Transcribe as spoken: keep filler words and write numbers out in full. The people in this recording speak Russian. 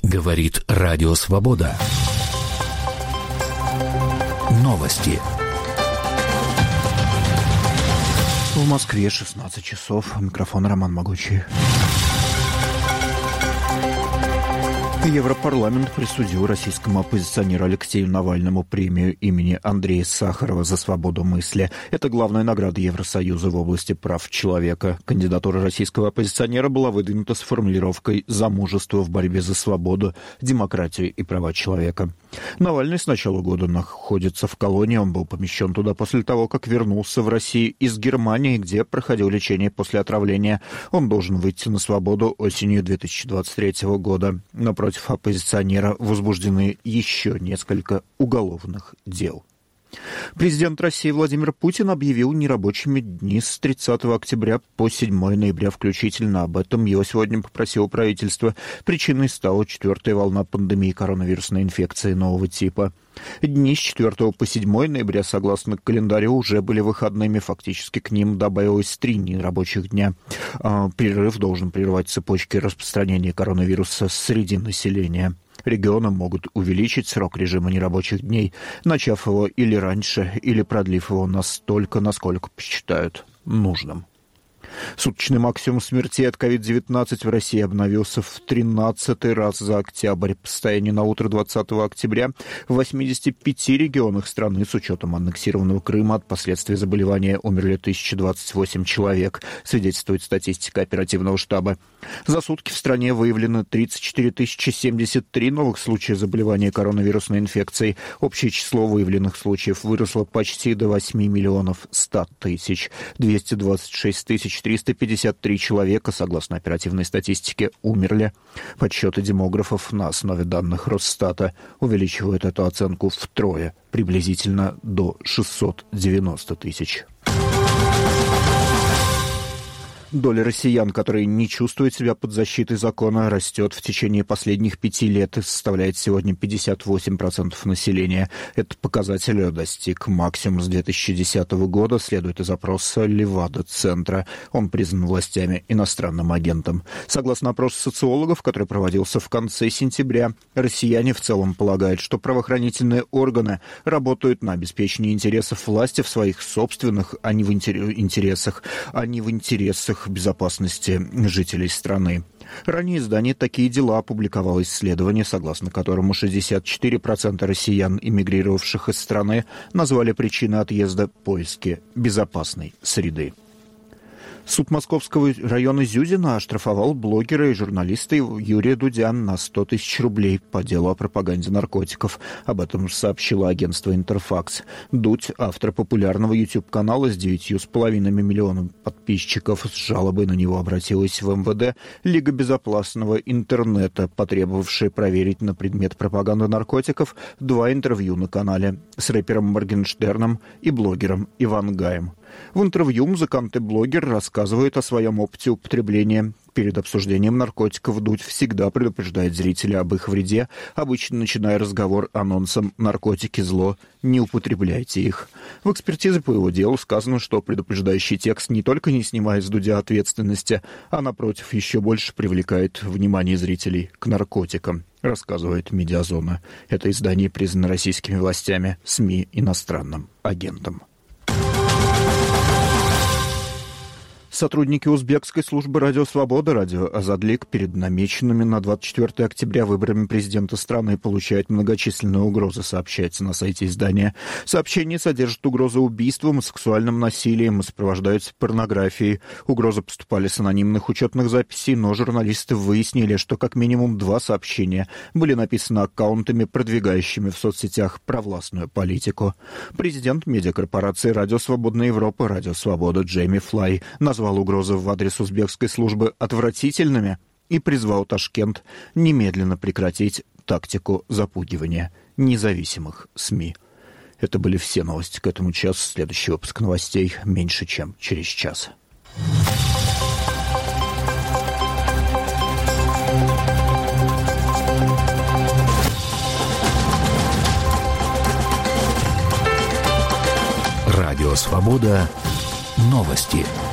Говорит Радио Свобода. Новости. В Москве шестнадцать часов. Микрофон Роман Могучий. Европарламент присудил российскому оппозиционеру Алексею Навальному премию имени Андрея Сахарова за свободу мысли. Это главная награда Евросоюза в области прав человека. Кандидатура российского оппозиционера была выдвинута с формулировкой «За мужество в борьбе за свободу, демократию и права человека». Навальный с начала года находится в колонии. Он был помещен туда после того, как вернулся в Россию из Германии, где проходил лечение после отравления. Он должен выйти на свободу осенью две тысячи двадцать третьего года. Но против оппозиционера возбуждены еще несколько уголовных дел. Президент России Владимир Путин объявил нерабочими дни с тридцатого октября по седьмого ноября включительно. Об этом его сегодня попросило правительство. Причиной стала четвертая волна пандемии коронавирусной инфекции нового типа. Дни с четвёртого по седьмого ноября, согласно календарю, уже были выходными. Фактически к ним добавилось три нерабочих дня. Перерыв должен прервать цепочки распространения коронавируса среди населения. Регионы могут увеличить срок режима нерабочих дней, начав его или раньше, или продлив его настолько, насколько посчитают нужным. Суточный максимум смертей от ковид девятнадцать в России обновился в тринадцатый раз за октябрь. По состоянию на утро двадцатого октября в восьмидесяти пяти регионах страны с учетом аннексированного Крыма от последствий заболевания умерли тысяча двадцать восемь человек, свидетельствует статистика оперативного штаба. За сутки в стране выявлено тридцать четыре тысячи семьдесят три новых случая заболевания коронавирусной инфекцией. Общее число выявленных случаев выросло почти до восьми миллионов ста тысяч. двести двадцать шесть тысяч триста пятьдесят три человека, согласно оперативной статистике, умерли. Подсчеты демографов на основе данных Росстата увеличивают эту оценку втрое, приблизительно до шестисот девяноста тысяч. Доля россиян, которые не чувствуют себя под защитой закона, растет в течение последних пяти лет и составляет сегодня пятьдесят восемь процентов населения. Этот показатель достиг максимума с две тысячи десятого года, следует из опроса Левада-центра. Он признан властями иностранным агентом. Согласно опросу социологов, который проводился в конце сентября, россияне в целом полагают, что правоохранительные органы работают на обеспечение интересов власти в своих собственных, а не в интересах, а не в интересах безопасности жителей страны. Ранее издание «Такие дела» опубликовало исследование, согласно которому шестьдесят четыре процента россиян, эмигрировавших из страны, назвали причиной отъезда поиски безопасной среды. Суд Московского района Зюзина оштрафовал блогера и журналиста Юрия Дудя на сто тысяч рублей по делу о пропаганде наркотиков. Об этом сообщило агентство «Интерфакс». Дудь, автор популярного YouTube-канала с девятью с половиной миллионами подписчиков, с жалобой на него обратилась в эм вэ дэ Лига безопасного интернета, потребовавшая проверить на предмет пропаганды наркотиков два интервью на канале с рэпером Моргенштерном и блогером Ивангаем. В интервью музыкант и блогер рассказывает о своем опыте употребления. Перед обсуждением наркотиков Дудь всегда предупреждает зрителя об их вреде, обычно начиная разговор анонсом «наркотики – зло, не употребляйте их». В экспертизе по его делу сказано, что предупреждающий текст не только не снимает с Дудя ответственности, а, напротив, еще больше привлекает внимание зрителей к наркотикам, рассказывает «Медиазона». Это издание признано российскими властями СМИ иностранным агентом. Сотрудники узбекской службы «Радио Свобода», радио «Азадлик» перед намеченными на двадцать четвёртое октября выборами президента страны получают многочисленные угрозы, сообщается на сайте издания. Сообщения содержат угрозы убийством и сексуальным насилием и сопровождаются порнографией. Угрозы поступали с анонимных учетных записей, но журналисты выяснили, что как минимум два сообщения были написаны аккаунтами, продвигающими в соцсетях провластную политику. Президент медиакорпорации «Радио Свободной Европы» «Радио Свобода» Джейми Флай назвал угрозы в адрес узбекской службы отвратительными и призвал Ташкент немедленно прекратить тактику запугивания независимых СМИ. Это были все новости к этому часу. Следующий выпуск новостей меньше чем через час. Радио Свобода. Новости.